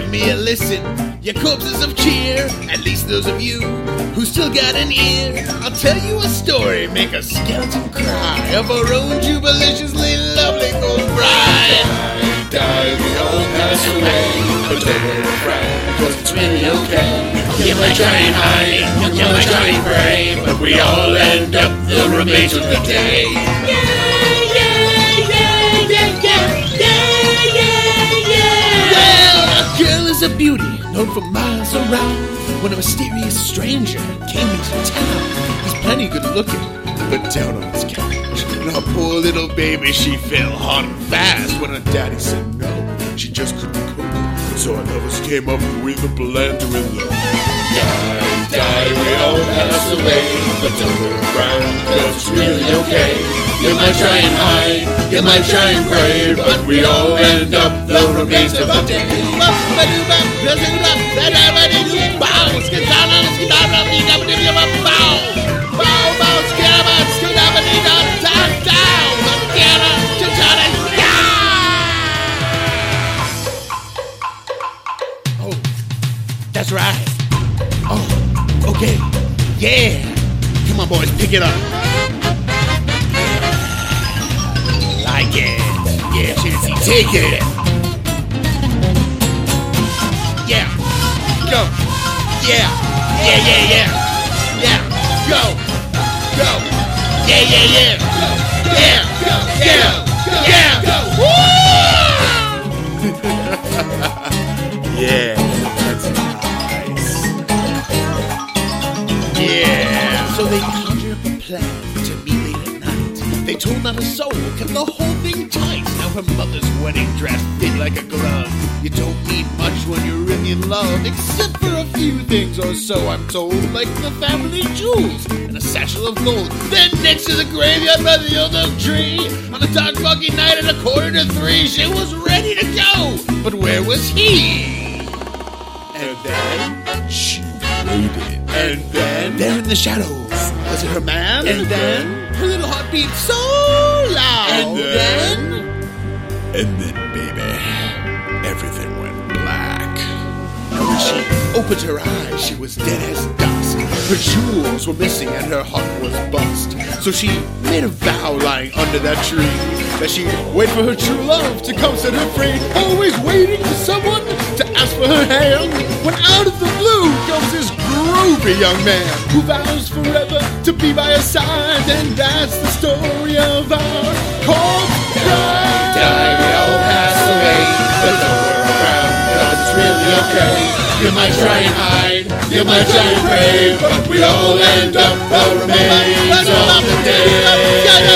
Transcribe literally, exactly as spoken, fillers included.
give me a listen, you corpses of cheer, at least those of you who still got an ear. I'll tell you a story, make a skeleton cry, of our own jubiliciously lovely gold bride. Die, die, we all pass away, but don't worry, cry, cause it's really okay. You might try and hide, you might try and pray, but we all end up the remains of the day. Yeah, yeah, yeah, yeah, yeah, yeah, yeah, yeah. Well, a girl is a beauty, known for miles around, when a mysterious stranger came into town. He's plenty good looking, but down on his couch. And our poor little baby, she fell hard and fast when her daddy said no, she just couldn't cope. So our lovers came up with a plan to win love. Die, die, we all pass away, but don't look around, cause it's really okay. You might try and hide, you might try and pray, but we all end up the remains of the day. Oh, that's right. Oh, okay. Yeah. Come on, boys, pick it up. Like it. Yeah, Chancey, take it. Yeah. Go. Yeah. Yeah, yeah, yeah. Yeah. Go. Go. Yeah, yeah, yeah. Yeah. Yeah. Yeah. Woo! Yeah. That's nice. Yeah. So they conjured up a plan to meet late at night. They told not a soul, kept the whole thing tight. Now her mother's wedding dress fit like a glove. You don't need much when you're really in love, except for a few things or so I'm told, like the family jewels and a satchel of gold. Then next to the graveyard by the old oak tree, on a dark foggy night at a quarter to three, she was ready to go. But where was he? And then she waited. And then there in the shadows was it her man? And then her little heart beat so loud. And then and then baby, everything went black. And when she opened her eyes, she was dead as dust. Her jewels were missing and her heart was bust. So she made a vow lying under that tree that she'd wait for her true love to come set her free. Always waiting for someone to ask for her hand, when out of the blue comes this groovy young man who vows forever to be by her side. And that's the story of our corpse bride. Die, we all pass away, but don't worry around, cause it's really okay. You might try and hide, you might try and pray, but we all end up the remains of the day.